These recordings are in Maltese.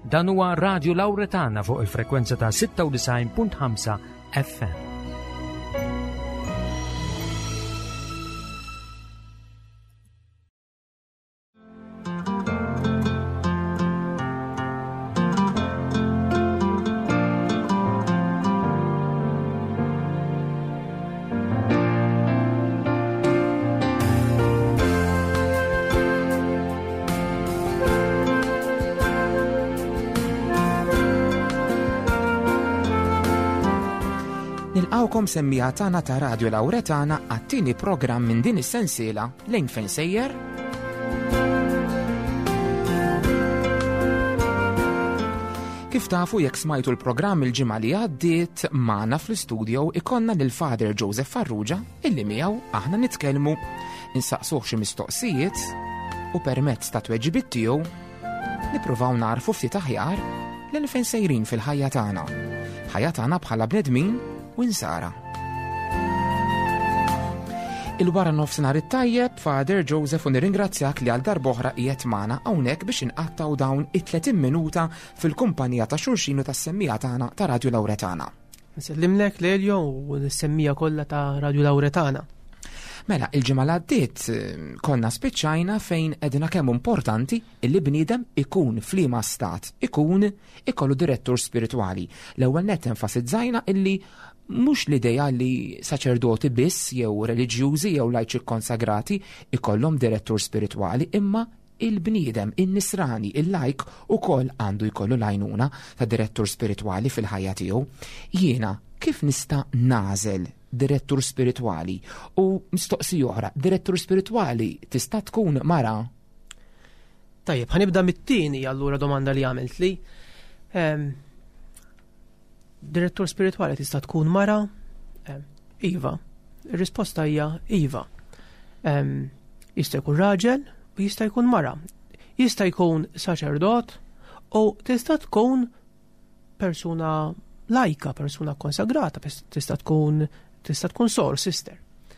Dan huwa Radio Lawretana fuq il-frekwenza ta' 96.5 FM. Nilqawkom semmija tagħna ta' Radio Lawretana għat-tieni programm minn din is-sensiela lejn fejn sejjer. Kif tafu jekk smajtu l-programm il-ġimgħa li għaddiet magħna fl-istudju ikonna lil Father Joseph Farrugia illi miegħu aħna nitkellmu insaqsuh xi mistoqsijiet u permezz ta' tweġibiet tiegħu nippruvaw narfu ftit aħjar lejn fejn sejrin fil-ħajja tagħna. Ħajja tagħna bħala bnedmin u nsara. Il-wara nofsinhar it-tajjeb, Father Joseph, u nirringrazzjak li għal darb'oħra qiegħed magħna hawnhekk biex inqattaw dawn it-30 minuta fil-kumpanija ta' xulxin u tas-semmija tagħna ta' Radio Lawretana. Nsellimlek Lelio u s-semmija kollha ta' Radio Lawretana. Mela, il-ġimgħa li għaddiet konna spiċċajna fejn qegħdina kemm importanti illi bniedem ikun f'liema stat ikollu direttur spiritwali. L-ewwel nett enfasizzajna illi mhux l-idea li saċerdoti biss jew reliġjużi jew lajċi konsagrati ikollhom direttur spiritwali, imma il-bniedem, in-nisrani, il-lajk ukoll għandu jkollu l-għajnuna ta' direttur spiritwali fil-ħajja tiegħu. Jiena kif nista' nażel direttur spiritwali? U mistoqsija oħra, direttur spiritwali tista' tkun mara? Tajjeb, ħanibda mit-tieni allura domanda li għamilt li. Direttur spirituali tista' tkun mara? Iva. Ir-risposta hija iva. Jista' jkun raġel u jista' jkun mara. Jista' jkun saċerdot u tista' tkun persuna lajka, persuna konsagrata, tista' tkun sor, sister.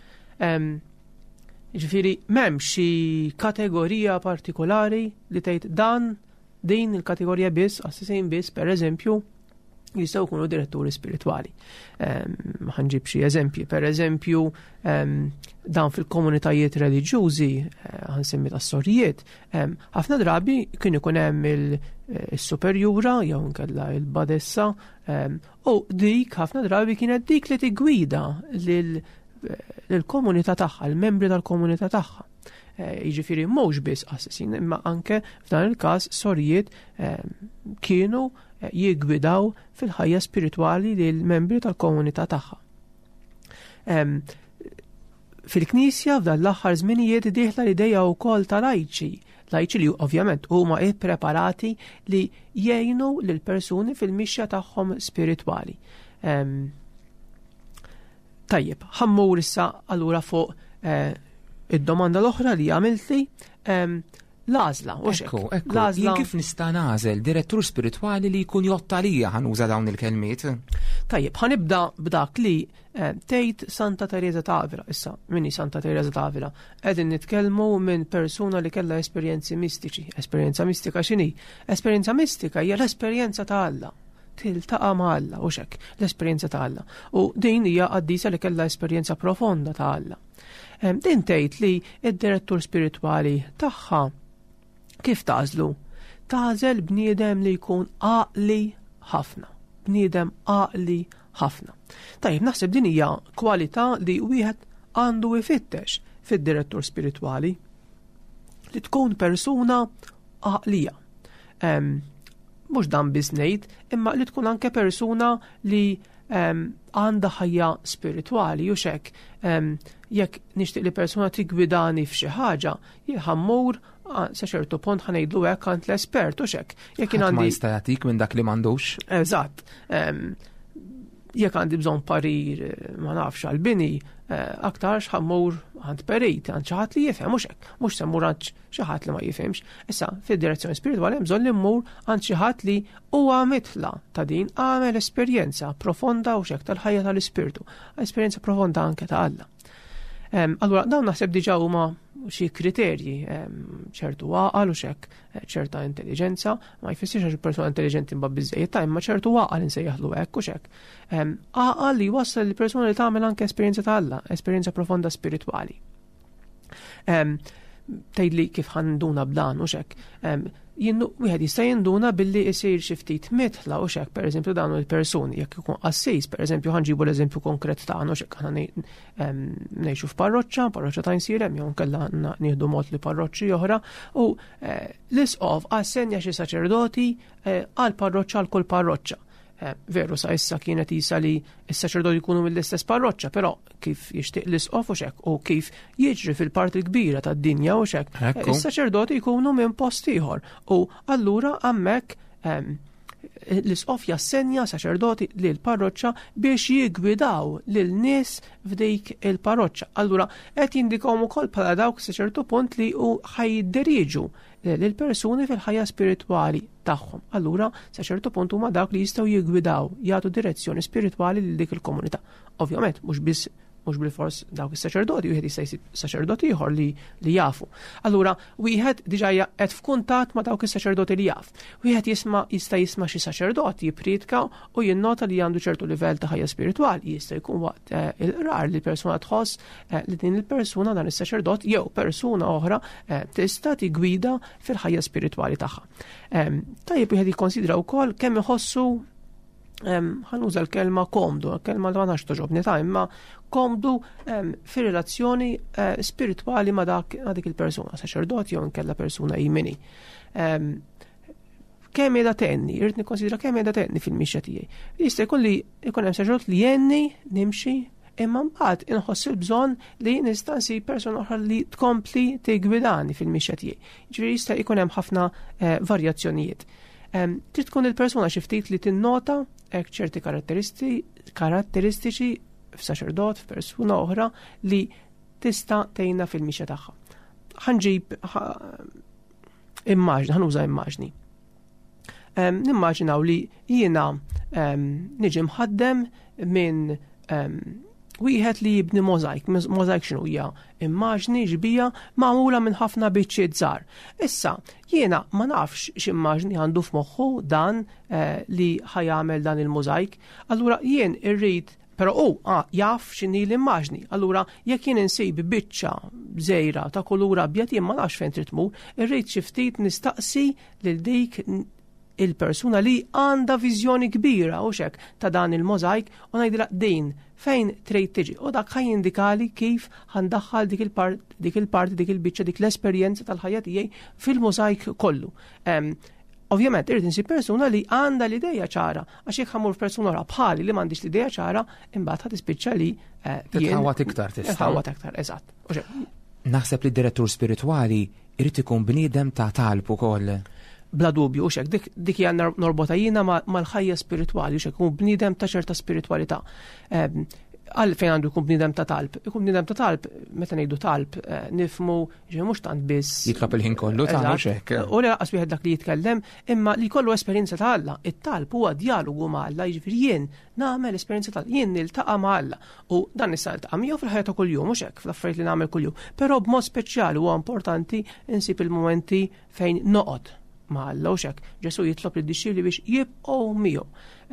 Ġifieri m'hemm xi kategorija partikolari li tgħid din il-kategorija biss, assisejn biss, pereżempju, jistgħu jkunu diretturi spiritwali. Ħanġib xi eżempji. Pereżempju, dan fil-komunitajiet reliġjużi, ħansemmi tas-sorijiet, ħafna drabi kien ikun hemm il-superjura jew inkella il-badessa, u dik ħafna drabi kienet dik li tiggwida lill-komunità tagħha, l-membri tal-komunità tagħha. Jiġifieri mhux biss assessin, imma anke f'dan il-każ sorijiet kienu jiggwidaw fil-ħajja spiritwali lill-membri tal-komunità tagħha. Fil-Knisja f'dan l-aħħar żminijiet dieħla l-idea wkoll ta' lajċi li ovvjament huma ippreparati li jgħinu lil persuni fil-mixja tagħhom spiritwali. Tajjeb, ħammur issa allura fuq id-domanda l-oħra li għamiltli, l-għażla. Jien kif nista' nażel direttur spiritwali li jkun jottalija ħanuża dawn il-kelmiet? Tajjeb, ħanibda b'dak li tgħid Santa Teresa ta' Avila. Issa, minni Santa Teresa ta' Avila? Qegħdin nitkellmu minn persuna li kellha esperjenzi mistiċi. Esperjenza mistika x'inhi? Esperjenza mistika hija l-esperjenza ta' Alla. Tiltaqa' ma' Alla u xek, l-esperjenza ta' Alla. U din hija qaddisa li kellha esperjenza profonda ta' Alla. Din tgħid li id-direttur spiritwali tagħha kif tażlu? Tażel bniedem li jkun għaqli ħafna. Bniedem għaqli ħafna. Tajjeb, naħseb din hija kwalità li wieħed għandu ifittex fid-direttur spiritwali li tkun persuna għaqlija. Mhux dan biss ngħid, imma li tkun anke persuna li għandha ħajja spiritwali u xek. Jekk nixtieq li persuna tigwidani f'xi ħaġa, jieħammur sa ċertu punt ħanejdlu hekk għand l-espert u xek. Jekk ma jista' jagħtik minn dak li m'għandux. Eżatt. Jekk għandi bżonn parir ma nafx għall-bini, aktar x'ħammur għand perit, għand xi ħadd li jifhem mhux hekk, mhux se mmur għand xi ħadd li ma jifhimx. Issa fid-direzzjoni spiritwali hemm bżonn li mmur għand xi ħadd li huwa mitla ta' din għamel esperjenza profonda u xek tal-ħajja tal-ispirtu, esperjenza profonda anke ta' Alla. Allura dawn naħseb diġà huma xi kriterji, ċertu għaqal u xek, ċerta intelligenza, ma jfissirx għax persuna intelligenti mbagħad biżejjed ta' imma ċertu għaqal insejjaħlu hekk u xek. Għaqal li wassal li persuna li tagħmel anke esperjenza ta' Alla, esperjenza profonda spiritwali. Tgħidli kif ħanduna b'dan u xek. Wieħed jista' jinduna billi jsir xi ftit mitla u xek, pereżempju dawn il-persuni, jekk ikun assis, pereżempju ħanġibu l-eżempju konkret tagħna u xek aħna ngħixu f'parroċċa ta' Nsirem jew nkella nieħdu mod li parroċċi oħra u l-isqof assenja xi saċerdoti għal parroċċa għal kull parroċċa. Veru sa issa kienet isa li s-saċerdoti jkunu mill-istess parroċċa, però kif jixtieq l-isqof u xek u kif jiġri fil-parti kbira tad-dinja u xek, is-saċerdoti jkunu minn post ieħor u allura hemmhekk l-isqof jassenja saċerdoti lil parroċċa biex jigwidaw lil nies f'dik il-parroċċa. Allura qed jindikawhom ukoll bħala dawk sa ċertu punt li ħajiddiriġu lil persuni fil-ħajja spiritwali tagħhom. Allura sa ċertu punt huma dawk li jistgħu jigwidaw, jagħtu direzzjoni spiritwali lil dik il-komunità. Ovvjament mhux biss mhux bil-fors dawk is-saċerdoti, wieħed jista' jsir saċerdoti ieħor li jafu. Allura wieħed diġà qed f'kuntatt ma' dawk is-saċerdoti li jaf. Wieħed jista' jisma' xi saċerdoti jippredika u jinnota li għandu ċertu livell ta' ħajja spiritwali. Jista' jkun waqt il-qrar li persuna tħoss li din il-persuna dan is-saċerdot jew persuna oħra tista' tigwida fil-ħajja spiritwali tagħha. Tajjeb wieħed jikkonsidra wkoll kemm iħossu ħanuża l-kelma komdu, l-kelma li ma nafx toġobni ta' imma komdu fir-relazzjoni spiritwali ma' dik il-persuna, saċerdoti jew inkella persuna jimini. Kemm qiegħda tenni, irid nikkonsidra kemm qiegħda tenni fil-mixja tiegħi. Jista' jkun li jkun hemm saċerdot li jenni nimxi imma mbagħad inħoss il-bżonn li nista' nsib persuna oħra li tkompli tigwidani fil-mixja tiegħi. Ġifieri jista' jkun hemm ħafna varjazzjonijiet. Trid tkun il-persuna xi ftit li tinnota hekk ċerti karatteristiċi f'saċerdot, f'persuna oħra li tista' tgħinna fil-mixja tagħha. Ħanġib immaġni, ħanuża immaġni. Nimmaġinaw li jiena niġi mħaddem minn wieħed li jibni mozaik. Mozaik x'inhu hija immaġni ġbija magħmula minn ħafna biċċiet żgħar. Issa jiena ma nafx x'immaġni għandu f'moħħu dan li ħajamel dan il-mozaik. Allura jien irrid però jaf x'inhi l-immaġni. Allura jekk jien insib biċċa żgħira ta' kulura abjad jien ma nafx fejn trid tmur, irrid xi ftit nistaqsi lil dik il-persuna li għandha viżjoni kbira u xek ta' dan il-mozaik u ngħidilha din fejn trid tiġi. U dak ħajjindikali kif ħandaħħal dik il-parti, dik il-biċċa, dik l-esperjenza tal-ħajja tiegħi fil-mozaik kollu. Ovvjament irid insib persuna li għandha l-idea ċara, għax jekk ħammur persuna oħra bħali li m'għandix l-idea ċara, imbagħad ħatispiċċa li titħawat iktar tista'. Titħawat iktar, eżatt. Naħseb li d-direttur spiritwali irid ikun bniedem ta' talb ukoll. Bla dubju, xek, dik hija norbota jiena mal-ħajja spiritwali, xek, ikun bniedem ta' ċerta spiritualità. Għal fejn għandu jkun bniedem ta' talb. Ikun bniedem ta' talb, meta ngħidu talb, nifmu mhux tant biss. Jitlob il-ħin kollu ta' xek. U li laqas wieħed dak li jitkellem, imma li kollu esperjenza ta' Alla. It-talb huwa dialogu ma' Alla, jiġifieri jien nagħmel esperjenza ta' jien niltaqa' ma' Alla. U dan nista' niltaqa' miegħu fil-ħajja ta' kuljum mhux hekk fl-affarijiet li nagħmel kuljum. Però b'mod speċjali huwa importanti insib il-momenti fejn noqgħod ma' Alla u xek. Ġesu jitlob lid-dixxieli biex jibqgħu miegħu.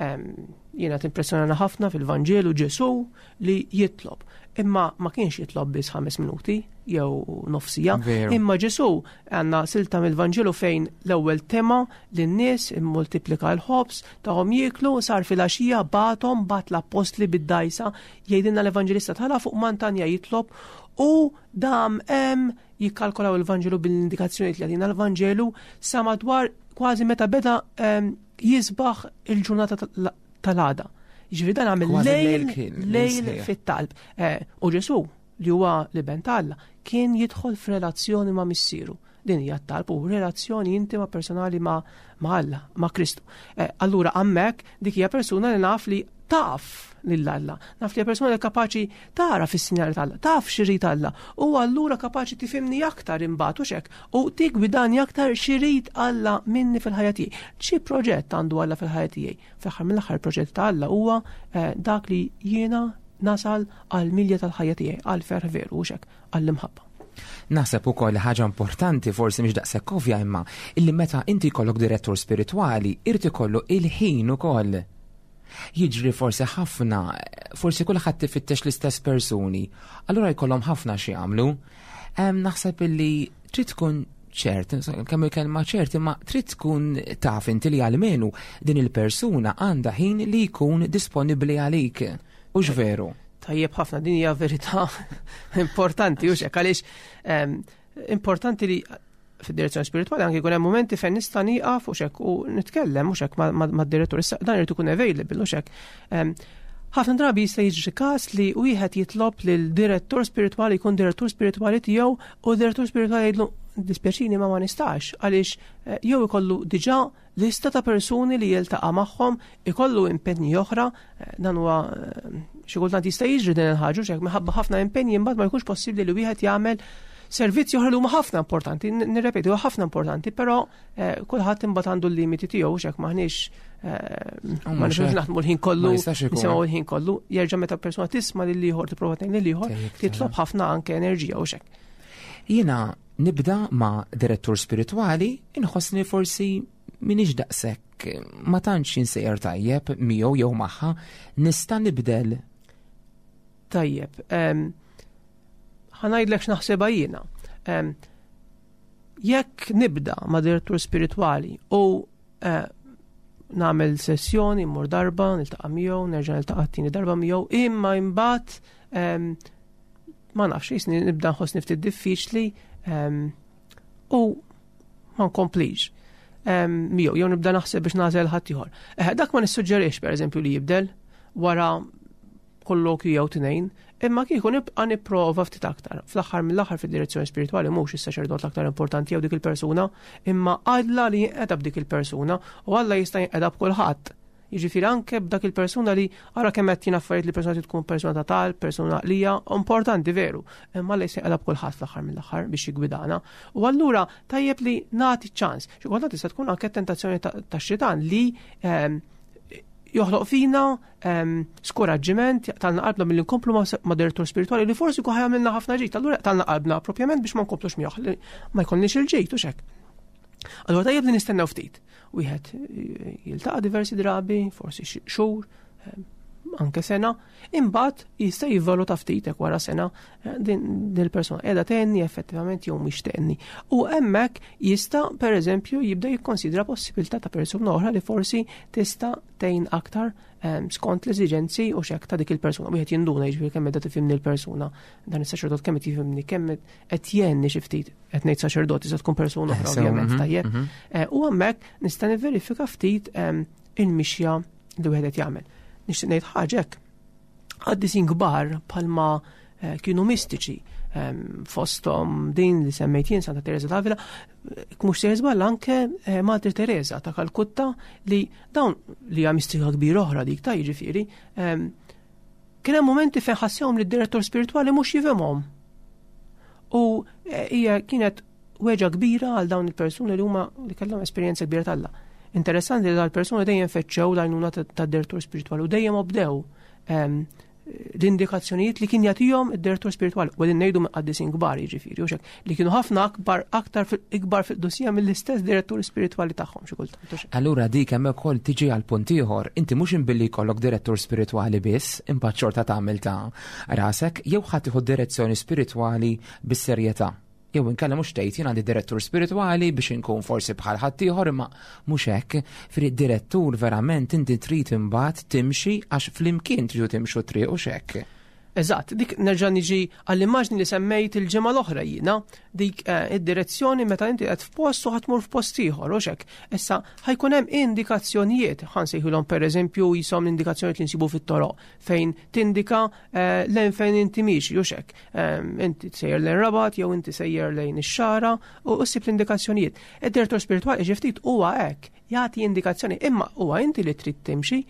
Jiena timpressjonana ħafna fil-Vanġelu Ġesu li jitlob. Imma ma kienx jitlob biss 5 minuti jew nofsija. Imma Ġesu għandna silta mill-Vanġelu fejn l-ewwel tema lin-nies immultiplika l-ħobs tagħhom jieklu sar fil-għaxija bagħathom bat l-apostli bid-dajsa jgħidilna l-Evanġelista tala fuq Mantanja jitlob u dam hemm jikkalkolaw il-Vanġelu bil-indikazzjonijiet li għadina l-Vanġelu sa madwar kważi meta beda jisbaħ il-ġurnata tal-għada. Ġifieri dan għamil lejl fit-talb. U Ġesu li huwa liben Alla kien jidħol f'relazzjoni ma' missieru. Din hija t-talb u relazzjoni intima personali ma' Alla, ma' Kristu. Allura hemmhekk dik hija persuna li naf li taf lill-Alla. Naf li persuna li kapaċi tara fis-sinjali tal-Alla, taf xirrit Alla, u allura kapaċi tifhimni aktar imbagħad u xek, u tigwidani aktar xirrit Alla minni fil-ħajja tiegħi. Xi proġett għandu Alla fil-ħajja tiegħi. Fl-aħħar mill-aħħar proġett ta' Alla huwa dak li jiena nasal għal milja tal-ħajja tiegħi, għal fer veru u xek, għall-imħabba. Naħseb ukoll ħaġa importanti forsi mhix daqshekk ovvja imma illi meta inti jkollok direttur spiritwali irid ikollu il-ħin ukoll. Jiġri forsi ħafna, forsi kulħadd tifittex l-istess persuni, allura jkollhom ħafna xi jagħmlu. Naħseb illi trid tkun ċert, kemm il-kelma ċert, imma trid tkun taf inti li għalmenu din il-persuna għandha ħin li jkun disponibbli għalik. Hux veru? Tajjeb ħafna, din hija verità importanti hux hekk għaliex importanti li fid-direzzjoni spirituali anke jkun hemm momenti fejn nista' nieqaf hux hekk u nitkellem hux hekk mad-direttur. Issa dan irid ikun available hux hekk. Ħafna drabi jista' jiġri każ li wieħed jitlob lil direttur spiritwali jkun direttur spiritwali tiegħu u direttur spiritwali jgħidlu dispjaċini ma nistax għaliex jew ikollu diġà lista ta' persuni li jiltaqa' magħhom, ikollu impenni oħra, dan huwa xi kultant jista' jiġri din il-ħaġa hekk minħabba ħafna impenni imbagħad ma jkunx possibbli li wieħed jagħmel servizzi oħra li huma ħafna importanti, nirrepeti, huwa ħafna importanti, però kulħadd imbagħad għandu l-limiti tiegħu hekk maħniex ma nixux naħdmu l-ħin kollu, nisimgħu l-ħin kollu, jerġa' meta persuna tisma' lil ieħor tipprova tgħin lil ieħor, titlob ħafna anke enerġija hekk. Jiena nibda ma' direttur spiritwali, inħossni forsi minix daqshekk ma tantx insejjer tajjeb miegħu jew magħha, nista' nibdel. Tajjeb. Ħanajdlek x'naħsebha jiena. Jekk nibda ma' direttur spiritwali u nagħmel sessjoni, mmur darba, niltaqa' miegħu, nerġa' niltaqa' tieni darba miegħu, imma imbagħad ma nafx jisni nibda nħossni ftit diffiċli u ma nkomplix miegħu jew nibda naħseb biex nagħżel ħadd ieħor. Dak ma nissuġġerix pereżempju li jibdel wara kollokju jew tnejn, imma kieku nibqa' nipprova ftit aktar. Fl-aħħar mill-aħħar fid-direzzjoni spiritwali mhux is-saċerdot l-aktar importanti jew dik il-persuna, imma Alla li jinqeda b'dik il-persuna u Alla jista' jinqeda b'kulħadd. Jiġifieri anke b'dak il-persuna li ara kemm qed jien affarijiet li persuna tkun persuna ta' tal, persuna li hija importanti veru, imma Alla jista' jinqeda b'kulħadd fl-aħħar mill-aħħar biex jigwidana. U allura tajjeb li nagħti ċans. Xi kultant tista' tkun anke tentazzjoni tax-xitan li joħloq fina skoraġġiment talna qalbna milli nkomplu ma' direttur spirituali li forsi ku ħajamilna ħafna ġid, allura talna qalbna propjament biex ma nkomplux miegħu ma jkollniex il-ġid u xek. Allura tajjeb li nistennew ftit. Wieħed jiltaqa' diversi drabi, forsi xhur, anke sena, imbagħad jista' jivvaluta ftit hekk wara sena din il-persuna qiegħda tenni effettivament jew mhix tenni. U hemmhekk jista' pereżempju jibda jikkonsidra possibilità ta' persuna oħra li forsi tista' tgħin aktar skont l-eżiġenzi u xek ta' dik il-persuna. Wieħed jinduna jiġifieri kemm qed tifhimni l-persuna, dan is-saċerdot kemm qed jifhimni, kemm qed jenni xi ftit. Qed ngħid saċerdot iżda tkun persuna oħra ovvjament tajjeb. U hemmhekk nista' nivverifika ftit il-mixja li wieħed qed jagħmel. Nixtieq ngħid ħaġa hekk. Għaddisin kbar bħalma kienu mistiċi fosthom din li semmejt jien Santa Teresa d'Avila, mhux se żball anke Madre Teresa ta' Kalkutta li dawn li hija mistika kbira oħra dik ta' jiġifieri kien hemm momenti fejn ħassewhom li d-direttur spiritwali mhux jifhimhom. U hija kienet weġa kbira għal dawn il-persuni li huma li kellhom esperjenza kbira tal-Alla. Interessanti li dal-persuni dejjem feċċew l-għajnuna tad-direttur spiritwali u dejjem obdew l-indikazzjonijiet li kien jagħtihom id-direttur spiritwali u din ngħidu mqaddisin kbar jiġifieri u li kienu ħafna aktar ikbar fid-dossija mill-istess direttur spiritwali tagħhom xi kultant. Allura dik hemm ukoll tiġi għal punt ieħor, inti mhux inbilli jkollok direttur spiritwali biss, imbagħad xorta tagħmel ta' rasek jew ħadd tieħu direzzjoni spiritwali bis-serjetà. Jew inkella mhux tgħid jien għandi direttur spiritwali biex inkun forsi bħal ħadd ieħor imma mhux hekk, fid-direttur verament inti trid imbagħad timxi għax flimkien tridu timxu triq u x'hekk. Eżatt, dik nerġa' niġi għall-immaġni li semmejt il-ġimgħa l-oħra jiena, dik id-direzzjoni meta inti qed f'post u ħatmur f'post ieħor u x'hekk. Issa ħajkun hemm indikazzjonijiet, ħansejħulhom pereżempju jisom l-indikazzjonijiet li nsibu fit-toroq fejn tindika lejn fejn inti mixi u x'hekk. Inti sejjer lejn Rabat jew inti sejjer lejn ix-Xara u ssib l-indikazzjonijiet. Id-direttur spiritwali ġi ftit huwa hekk jagħti indikazzjoni, imma huwa inti li trid timxi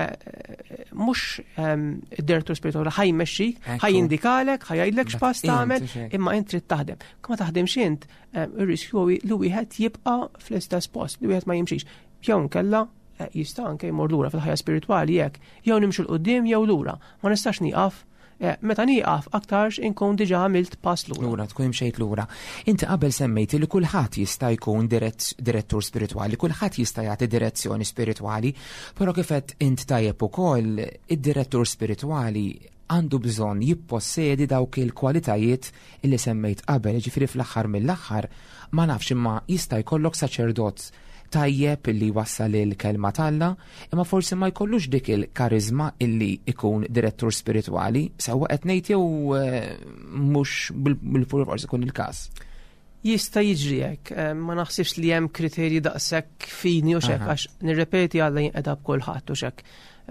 mhux id-direttur spiritwali ħajmexxik, ħajindikalek, ħajgħidlek x'pass tagħmel, imma inti trid taħdem. Ma taħdemx int ir-riskju li wieħed jibqa' fl-istess post, li wieħed ma jimxix. Jew nkella jista' anke jmur lura fil-ħajja spiritwali hekk, jew nimxu l qudiem jew lura. Ma nistax nieqaf meta nieqaf aktarx inkun diġà għamilt pass lura. Lura, tkun imxejt lura. Inti qabel semmejti li kulħadd jista' jkun direttur spiritwali, kulħadd jista' jagħti direzzjoni spiritwali, però kif qed int tajjeb ukoll id-direttur spiritwali għandu bżonn jippossedi dawk il-kwalitajiet illi semmejt qabel, ġifieri fl-aħħar mill-aħħar ma nafx imma jista' jkollok saċerdot tajjeb illi wassal il-kelma talla, imma forsi ma jkollux dik il-karizma illi ikun direttur spirituali, sewa qed ngħid jew mhux bil-fur forsi ikun il-każ. Jista' jiġri hekk, ma naħsibx li hemm kriterji daqshekk fini u xek, għax nirrepeti Alla jinqeda b'kulħadd u xek.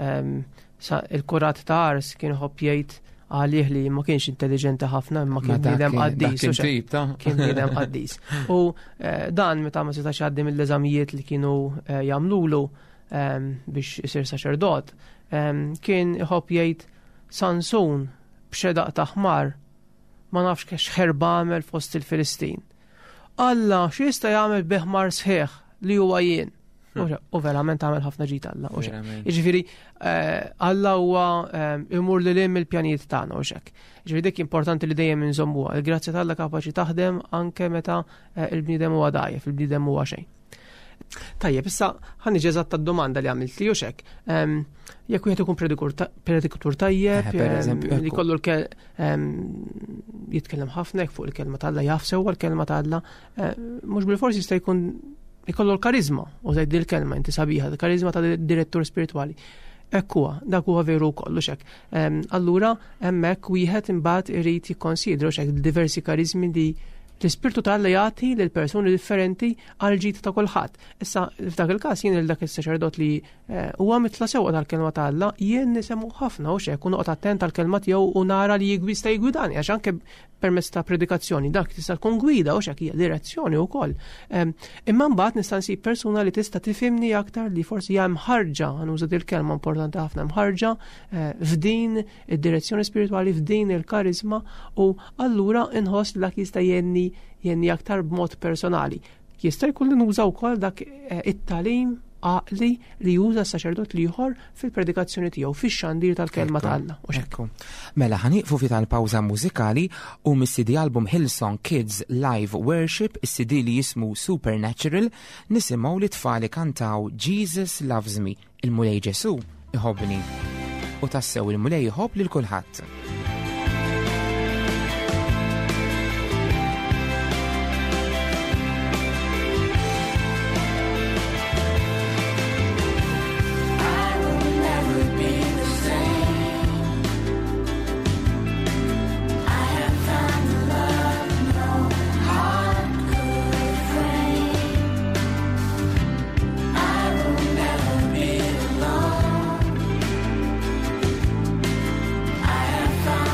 Il-kurat ta' Ars kien ħobb jgħid għalih li ma kienx intelligenti ħafna, imma kien bniedem qaddis. Kien bniedem qaddis. U dan meta ma setax jgħaddi mill-eżamijiet li kienu jagħmlulu biex isir saċerdot, kien iħobb jgħid Sansun b'xedaq ta' ħmar ma nafx kex ħerba għamel fost il-Filistin. Alla x'jista' jagħmel biħmar sħiħ li huwa jien. U verament għamel ħafna ġid Alla. Jiġifieri Alla huwa imur lil hemm il-pjanijiet tagħna u xek. Jiġifieri dik importanti li dejjem inżommuha. Il-grazzja ta' Alla kapaċi taħdem anke meta il-bniedem huwa dajjef, il-bniedem huwa xejn. Tajjeb, issa ħanniġi eżatt tad-domanda li għamilt li u xek. Jekk wieħed ikun predikutur tajjeb, li kollu jitkellem ħafna fuq il-kelma ta' Alla, jaf sewwa l-kelma ta' Alla, mhux bil-forsi jista' jkun ikollu l-karizma, u zajd il-kelma inti sabiħa, l-karizma ta' direttur spirituali. Ekkuwa, dak huwa veru kollu xek. Allura, hemmhekk wieħed imbagħad irid jikkonsidru xek diversi karizmi li l-ispirtu ta' Alla jagħti lil persuni differenti għal ġid ta' kulħadd. Issa f'dak il-każ jien il dak is-saċerdot li huwa mitla sewwa tal-kelma ta' Alla, jien nisemmu ħafna u xek u noqgħod attent tal-kelma tiegħu u nara li jista' jgwidani għax anke permezz ta' predikazzjoni dak tista' tkun gwida u xek hija direzzjoni wkoll. Imma mbagħad nista' nsib persuna li tista' tifhimni aktar li forsi hija mħarġa, nuża il-kelma importanti ħafna, mħarġa f'din id-direzzjoni spiritwali, f'din il-karizma u allura inħoss dak jista' jenni aktar b'mod personali. Jista' jkun li nużaw ukoll dak it-talim għaqli li juża s-saċerdot liħor fil-predikazzjoni tiegħu fix-xandir tal-kelma ta' Alla. Mela ħaniqfu fi tal-pawża mużikali u mis-CD album Hillsong Kids Live Worship, is-CD li jismu Supernatural, nisimgħu li tfali kantaw Jesus Loves Me, il-mulej Ġesu iħobbni. U tassew il-mulej iħobb lil kulħadd. Found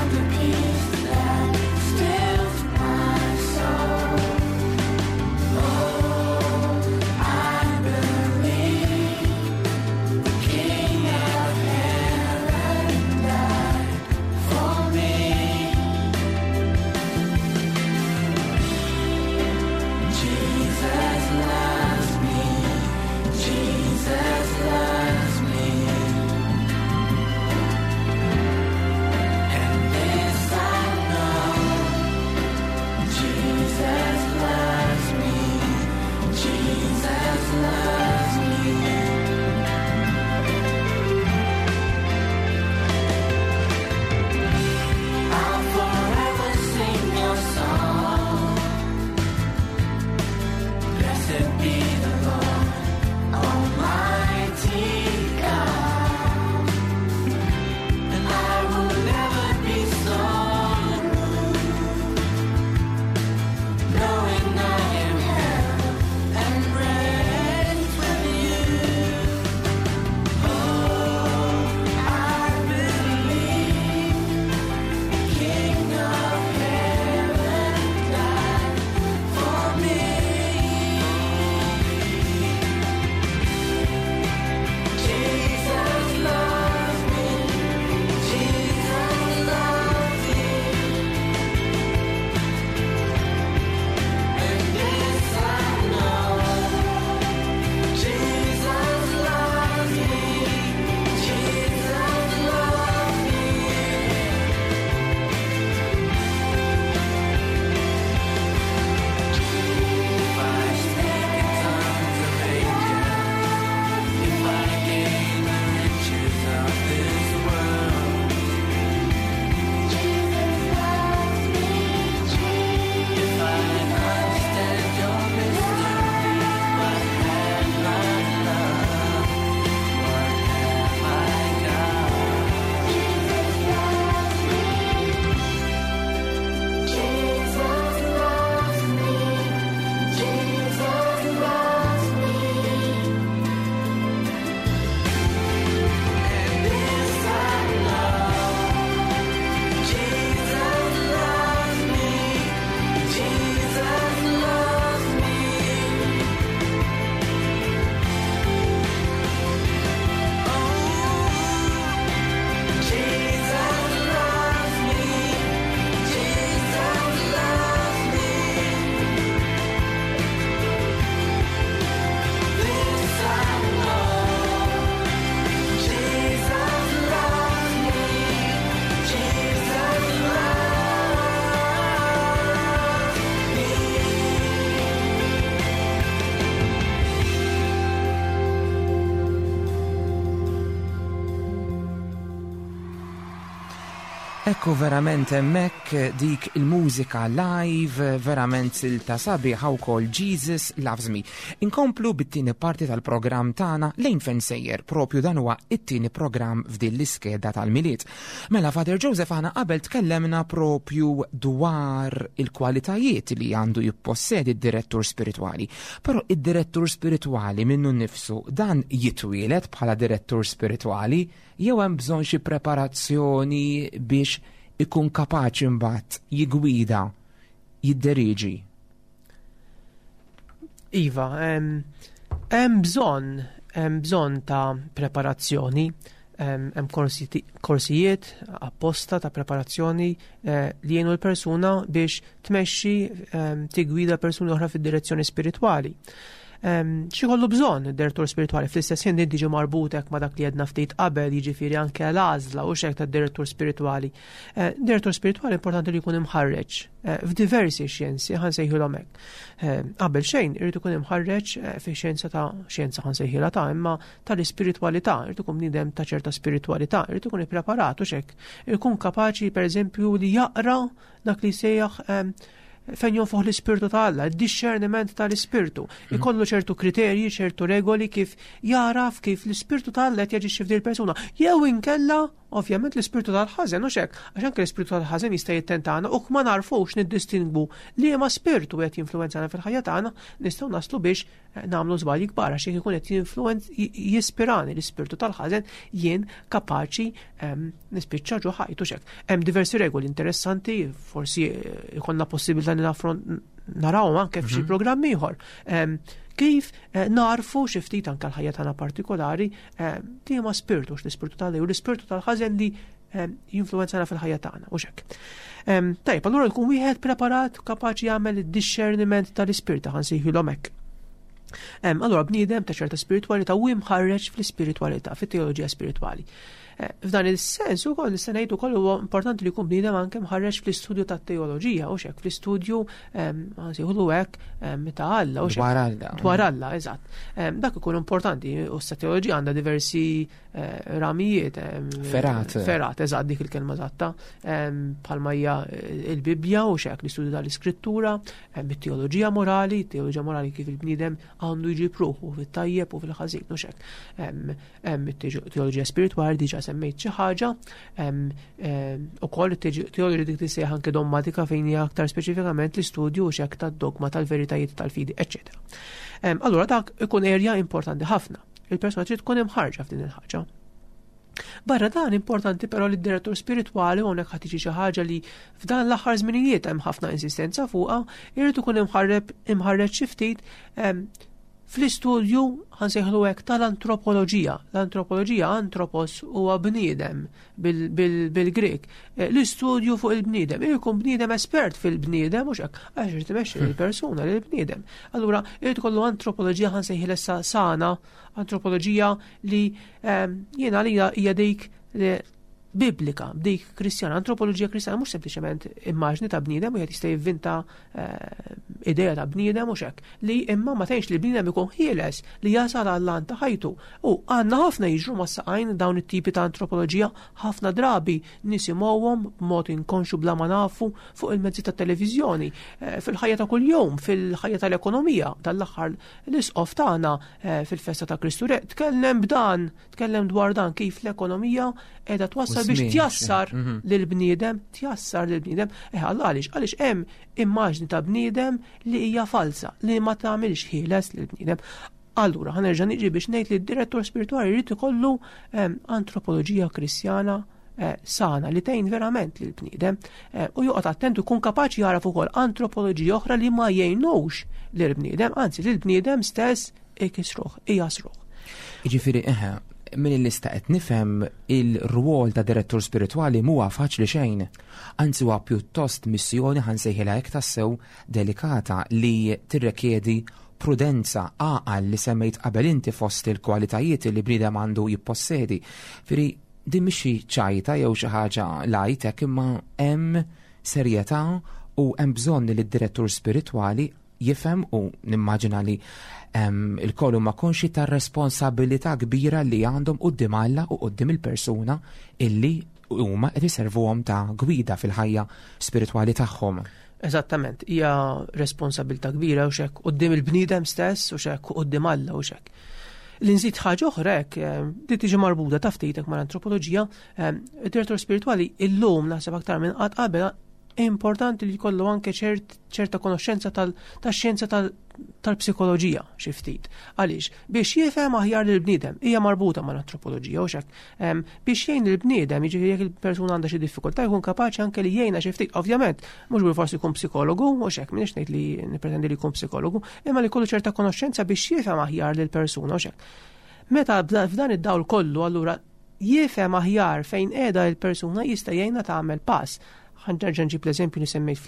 Ekku verament hemmhekk dik il-mużika live verament silta sabiħa wkoll Jesus Loves Me. Inkomplu bit-tieni parti tal-programm tagħna lejn fejn sejjer, propju dan huwa it-tieni programm f'din l-iskeda tal-miliet. Mela Father Joseph aħna qabel tkellemna propju dwar il-kwalitajiet li għandu jippossedi d-direttur spiritwali. Però id-direttur spiritwali minnu nnifsu dan jitwielet bħala direttur spiritwali jew hemm bżonn xi preparazzjoni biex ikun kapaċi mbagħad jigwida, jidderiġi. Iva, hemm bżonn ta' preparazzjoni, hemm korsijiet apposta ta' preparazzjoni li jgħinu l-persuna biex tmexxi tigwida persuni oħra fid-direzzjoni spiritwali. Xi kollu bżonn id-direttur spiritwali fl-istess ħin diġi marbutek ma' dak li jedna ftit qabel, jiġifieri anke l-għażla u xek tad-direttur spiritwali. Direttur spiritwali importanti li jkun imħarreġ f'diversi xjenzi ħansejħilhom hekk. Qabel xejn irid ikun imħarreġ fi xjenza ħansejħilha ta' imma tal-ispiritwalità, irid ikun bniedem ta' ċerta spiritwalità, irid ikun ippreparat u xek. Ikun kapaċi pereżempju li jaqra dak li sejjaħ fejn jonfoħ l-ispirtu ta' Alla, id-discerniment tal-ispirtu. Ikollu ċertu kriterji, ċertu regoli kif jaraf kif l-ispirtu ta' Alla qed jaġixxi f'dil persuna. Jew inkella ovvjament l-ispirtu tal-ħażen u xek, għax anke l-ispirtu tal-ħażen jista' jittentana u ma narfux niddistingwu li ma spirtu qed jinfluwenzana fil-ħajja tagħna, nistgħu naslu biex nagħmlu żbalji kbar għax jekk ikun qed jispirani l-ispirtu tal-ħażen jien kapaċi nispiċċa ġo ħajtu xek. Hemm diversi regoli interessanti, forsi jkollna possibilità narawhom anke f'xi programm ieħor. Kif narfu xi ftit anke l-ħajja tagħna partikolari li ma spirtu l-ispirtu tal-Alla u l-ispirtu tal-ħażen li jinfluwenzana fil-ħajja tagħna u xek. Tajb, allura jkun wieħed preparat kapaċi jagħmel id-discerniment tal-ispirtu ħansejħilhom hekk. Allura bniedem ta' ċerta spiritwalità u imħarreġ fl-ispiritwalità, fit-teoloġija spiritwali. F'dan il-sens ukoll nista' ngħid ukoll huwa importanti li jkun bniedem anke mħarreġ fl-istudju tat-teoloġija u xek fl-istudju nsejħulu hekk ta' Alla u xek dwar Alla, eżatt. Dak ikun importanti u s-teoloġija għandha diversi ramijiet. Ferat, eżatt dik il-kelma eżatta. Bħalma hija il-Bibja u xek l-istudju tal-Iskrittura, it-teoloġija morali kif il-bniedem għandu jiġi pruħu fit-tajjeb u fil-ħażin u xek. It-teoloġija spiritwali diġà semmejt xi ħaġa, ukoll it-teoloġija dik tissejjaħ anke dogmatika fejn hija aktar speċifikament l-istudju u xek tad-dogma tal-veritajiet tal-fidi, eċċetera. Allura dak ikun erja importanti ħafna. Il-persuna trid tkun imħarġa f'din il-ħaġa. Barra dan importanti però li d-direttur spiritwali hawnhekk ħad tiġi xi ħaġa li f'dan l-aħħar żminijiet hemm ħafna insistenza fuqha, irid ikun imħarreġ xi ftit fl-istudju ħansejħlu hekk tal-antropoloġija. L-antropoloġija antropos huwa bniedem bil-Grek. L-istudju fuq il-bniedem. Jkun bniedem espert fil-bniedem mhux hekk għax irid timexxi lill-persuna lill-bniedem. Allura irid ikollu antropoloġija ħansejħilha sana, antropoloġija li jiena li hija dik biblika, dik kristjana, antropoloġija kristjana, mhux sempliċement immaġni ta' bniedem u qed jista' jivvinta idea ta' bniedem u xek, li imma ma tgħinx li bniedem ikun ħieles li jasal għall-lan ta' ħajtu. U għandna ħafna jiġru ma' saqajn dawn it-tipi ta' antropoloġija, ħafna drabi nisimgħuhom b'mod inkonxu bla ma nafu fuq il-mezzi ta' televiżjoni, fil-ħajja ta' kuljum, fil-ħajja tal-ekonomija, tal-aħħar l-isqof tagħna fil-festa ta' Kristu Re. Tkellem dwar dan kif l-ekonomija qiegħda twassal biex tjassar lill-bniedem, għaliex hemm immaġni ta' bniedem li hija falsa, li ma tagħmilx ħieles lill-bniedem. Allura ħanerġa' niġi biex ngħid li d-direttur spiritwali jrid ikollu antropoloġija kristjana sana li tgħin verament lill-bniedem u joqgħod attent u jkun kapaċi jaraf ukoll antropoloġija oħra li ma jgħinux lill-bniedem, anzi lill-bniedem stess ijasruh. Jiġifieri min il-lista qed nifhem il-rwol ta' direttur spiritwali mhuwa faċli xejn. Anzi huwa pjuttost missjoni ħansejħilha hekk tassew delikata li tirrekjedi prudenza għaqal li semmejt qabel inti fost il-kwalitajiet li bniedem għandu jippossedi. Din mhix ċajta jew xi ħaġa lajtek imma hemm serjetà u hemm bżonn li d-direttur spiritwali jifhem u nimmaġina li il-kollu ma konxi ta' responsabilità kbira li għandhom qudiem Alla u qudiem il-persuna illi huma qed iservuhom ta' gwida fil-ħajja spiritwali tagħhom. Eżattament, hija responsabilità kbira u xek qudiem il-bniedem stess u xek qudiem Alla u xek. L-inżid ħaġa oħra hekk li tiġi marbuta ta' ftitek mal-antropoloġija, id-direttur spirituali illum naħseb aktar minn qatt qabel importanti li jkollu anke ċerta konoxxenza tax-xjenza tal-psikoloġija xi ftit. Għaliex biex jifhem aħjar lill-bniedem hija marbuta mal-antropoloġija u x'hekk. Biex jgħin lill-bniedem jiġifieri jekk il-persuna għandha xi diffikultà jkun kapaċi anke li jgħinha xi ftit. Ovvjament mhux bil-forsi jkun psikologu u x'hekk m'iniex ngħid li nippretendi li jkun psikologu, imma li jkollu ċerta konoxxenza biex jifhem aħjar lill-persuna u x'hekk. Meta f'dan id-dawl kollu allura jifhem aħjar fejn qiegħda l-persuna jista' jgħinha tagħmel pass. Ħanġerġa' nġib l-eżempju li semmejt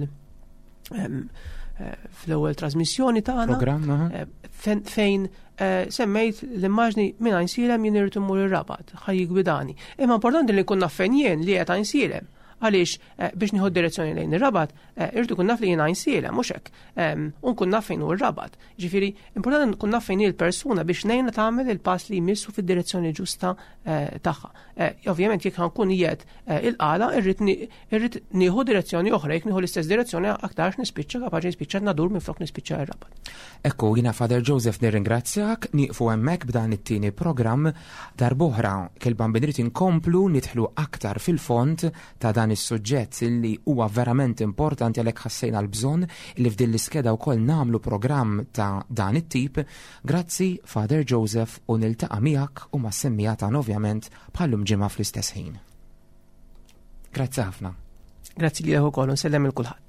fl-ewwel trasmissjoni tagħna fejn semmejt l-immaġni minn għajnsilem jien irid immur ir-Rabat, ħajjigwidani. Imma importanti li nkun naf fejn jien li qed għajnsilem. Għaliex biex nieħu direzzjoni lejn ir-Rabat, irrid ikun naf li jien għajnsilem mhux hekk. U nkun naf fejn hu r-Rabat. Ġifieri importanti nkun naf fejn hi l-persuna biex ngħinha tagħmel il-pass li jmissu fid-direzzjoni ġusta tagħha. Ovvjament jekk ħankun qiegħed il-qala irrid nieħu direzzjoni oħra, jekk nieħu l-istess direzzjoni aktarx nispiċċa kapaċi nispiċċa nadur minflok nispiċċa r-Rabat. Ekku, jiena Father Joseph nirringrazzjak, nieqfu hemmhekk b'dan it-tieni programm darb'oħra kelban binrid inkomplu nidħlu aktar fil-fond ta' dan is-suġġett illi huwa verament importanti għalhekk ħassejna l-bżonn li f'din l-iskeda wkoll nagħmlu programm ta' dan it-tip. Grazzi Father Joseph u niltaqa' miegħek u mas-semmija tagħna ovvjament bħallum ġimgħa fl-istess ħin. Grazzi ħafna. Grazzi lilek ukoll u nsellem il kulħadd.